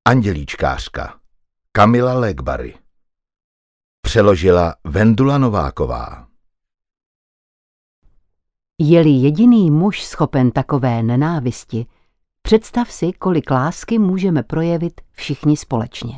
Andělíčkářka Kamila Légbary. Přeložila Vendula Nováková. Je-li jediný muž schopen takové nenávisti, představ si, kolik lásky můžeme projevit všichni společně.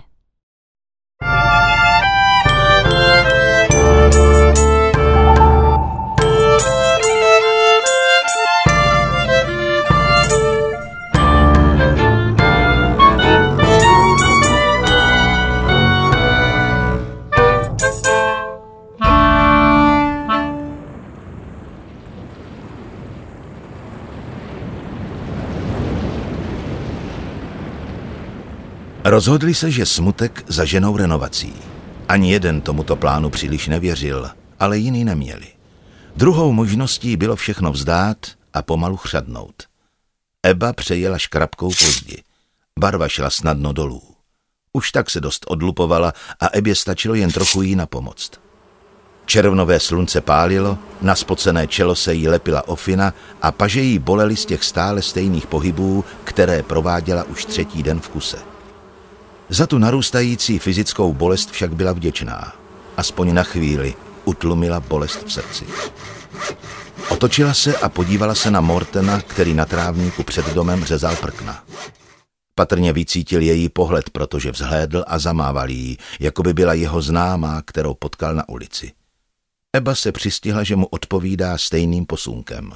Rozhodli se, že smutek zaženou renovací. Ani jeden tomuto plánu příliš nevěřil, ale jiný neměli. Druhou možností bylo všechno vzdát a pomalu chřadnout. Eba přejela škrabkou po zdi. Barva šla snadno dolů. Už tak se dost odlupovala a Ebě stačilo jen trochu jí napomoct. Červnové slunce pálilo, na spocené čelo se jí lepila ofina a paže jí bolely z těch stále stejných pohybů, které prováděla už třetí den v kuse. Za tu narůstající fyzickou bolest však byla vděčná. Aspoň na chvíli utlumila bolest v srdci. Otočila se a podívala se na Mortena, který na trávníku před domem řezal prkna. Patrně vycítil její pohled, protože vzhlédl a zamával jí, jako by byla jeho známá, kterou potkal na ulici. Eba se přistihla, že mu odpovídá stejným posunkem.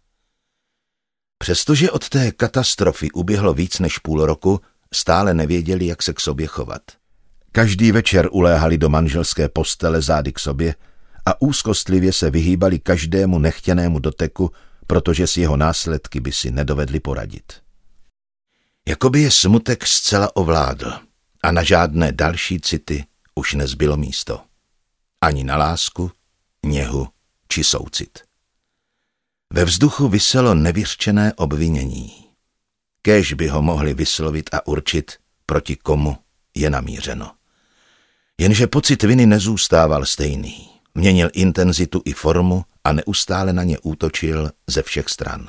Přestože od té katastrofy uběhlo víc než půl roku, stále nevěděli, jak se k sobě chovat. Každý večer uléhali do manželské postele zády k sobě a úzkostlivě se vyhýbali každému nechtěnému doteku, protože s jeho následky by si nedovedli poradit. Jakoby je smutek zcela ovládl a na žádné další city už nezbylo místo. Ani na lásku, něhu či soucit. Ve vzduchu viselo nevyřčené obvinění. Kéž by ho mohli vyslovit a určit, proti komu je namířeno. Jenže pocit viny nezůstával stejný. Měnil intenzitu i formu a neustále na ně útočil ze všech stran.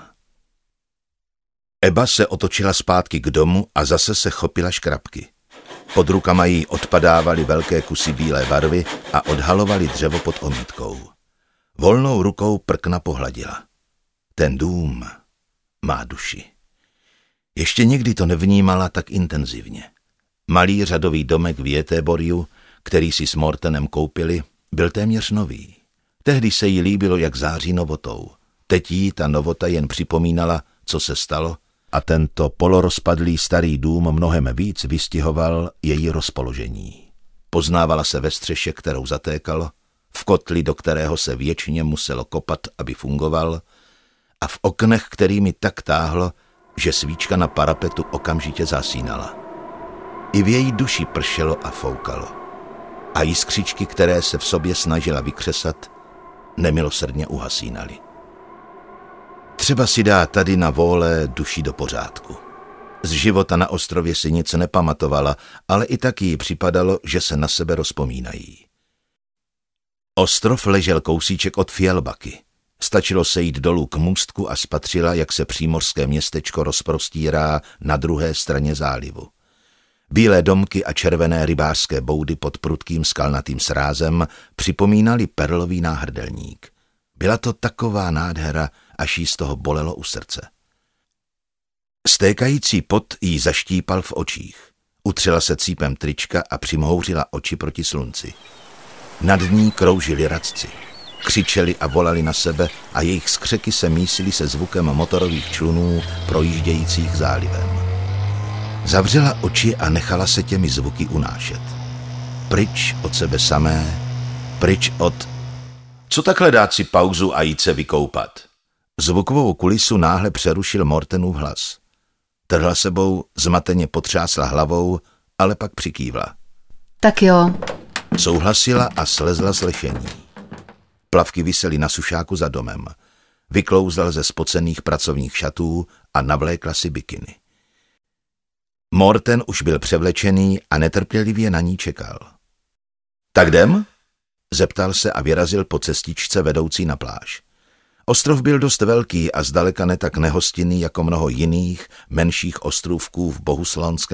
Eba se otočila zpátky k domu a zase se chopila škrabky. Pod rukama jí odpadávaly velké kusy bílé barvy a odhalovaly dřevo pod omítkou. Volnou rukou prkna pohladila. Ten dům má duši. Ještě nikdy to nevnímala tak intenzivně. Malý řadový domek v Göteborgu, který si s Mortenem koupili, byl téměř nový. Tehdy se jí líbilo, jak září novotou. Teď jí ta novota jen připomínala, co se stalo, a tento polorozpadlý starý dům mnohem víc vystihoval její rozpoložení. Poznávala se ve střeše, kterou zatékalo, v kotli, do kterého se věčně muselo kopat, aby fungoval, a v oknech, kterými tak táhlo, že svíčka na parapetu okamžitě zasínala. I v její duši pršelo a foukalo. A jiskřičky, které se v sobě snažila vykřesat, nemilosrdně uhasínaly. Třeba si dá tady na vole duši do pořádku. Z života na ostrově si nic nepamatovala, ale i tak jí připadalo, že se na sebe rozpomínají. Ostrov ležel kousíček od Fjällbacka. Stačilo se jít dolů k můstku a spatřila, jak se přímořské městečko rozprostírá na druhé straně zálivu. Bílé domky a červené rybářské boudy pod prudkým skalnatým srázem připomínaly perlový náhrdelník. Byla to taková nádhera, až jí z toho bolelo u srdce. Stékající pot jí zaštípal v očích. Utřela se cípem trička a přimhouřila oči proti slunci. Nad ní kroužili radci. Křičeli a volali na sebe a jejich skřeky se mísily se zvukem motorových člunů projíždějících zálivem. Zavřela oči a nechala se těmi zvuky unášet. Pryč od sebe samé, pryč od... Co takhle dát si pauzu a jít se vykoupat? Zvukovou kulisu náhle přerušil Mortenův hlas. Trhla sebou, zmateně potřásla hlavou, ale pak přikývla. Tak jo. Souhlasila a slezla z lešení. Plavky visely na sušáku za domem. Vyklouzla ze spocených pracovních šatů a navlékla si bikiny. Morten už byl převlečený a netrpělivě na ní čekal. Tak jdem? Zeptal se a vyrazil po cestičce vedoucí na pláž. Ostrov byl dost velký a zdaleka ne tak nehostinný jako mnoho jiných menších ostrůvků v bohuslonském